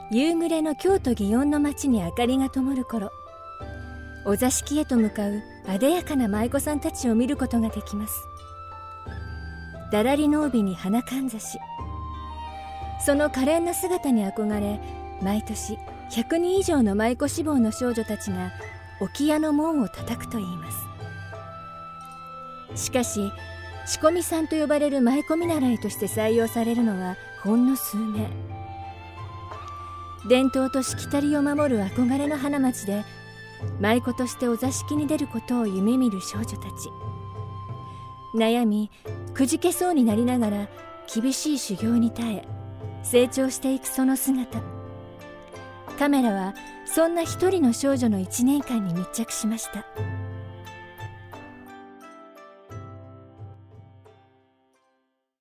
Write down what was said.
夕暮れの京都祇園の街に明かりが灯る頃、お座敷へと向かうあでやかな舞妓さんたちを見ることができます。だらりの帯に花かんざし、その可憐な姿に憧れ、毎年100人以上の舞妓志望の少女たちが置屋の門を叩くといいます。しかし仕込みさんと呼ばれる舞妓見習いとして採用されるのはほんの数名。伝統としきたりを守る憧れの花街で舞妓としてお座敷に出ることを夢見る少女たち。悩みくじけそうになりながら厳しい修行に耐え成長していくその姿。カメラはそんな一人の少女の1年間に密着しました。